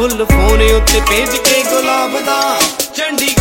ਫੁੱਲ phone ਉੱਤੇ ਭੇਜ ਕੇ ਗੁਲਾਬ ਦਾ। ਚੰਡੀਗੜ੍ਹ